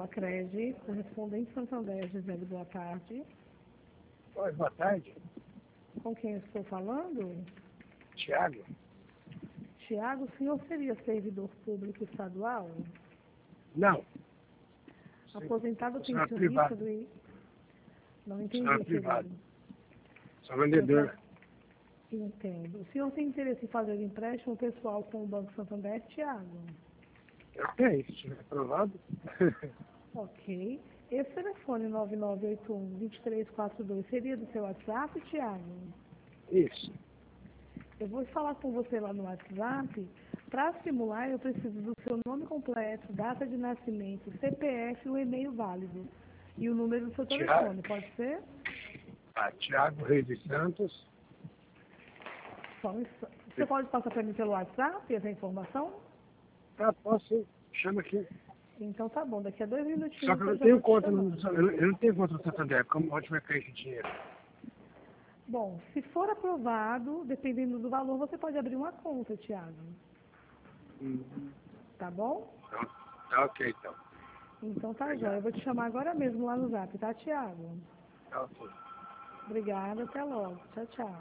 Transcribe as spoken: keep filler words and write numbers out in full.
Sacredi, correspondente Santander, Gisele, boa tarde. Oi, boa tarde. Com quem eu estou falando? Tiago. Tiago, o senhor seria servidor público estadual? Não. Aposentado Senhora pensionista privada. do... I- Não entendi, Senhora privada. querido. Sou vendedor. Entendo. O senhor tem interesse em fazer empréstimo pessoal com o Banco Santander, Tiago? Eu tenho, se estiver aprovado. Ok. Esse telefone nove nove oito um, dois três quatro dois seria do seu WhatsApp, Tiago? Isso. Eu vou falar com você lá no WhatsApp. Para simular, eu preciso do seu nome completo, data de nascimento, C P F e o e-mail válido. E o número do seu telefone, pode ser? Ah, Tiago Reis de Santos. Só um instante. Você pode passar para mim pelo WhatsApp essa informação? Ah, posso. Chama aqui. Então tá bom, daqui a dois minutinhos. Só que eu não já tenho vou te conta no, chamar. eu não- eu não tenho conta no Santander. Como onde vai cair esse dinheiro? Bom, se for aprovado, dependendo do valor, você pode abrir uma conta, Tiago. Uhum. Tá bom? Então, tá ok, então. Então tá Obrigado. jóia. Eu vou te chamar agora mesmo lá no Zap, tá, Tiago? Tá ok. Obrigada, até logo. Tchau, tchau.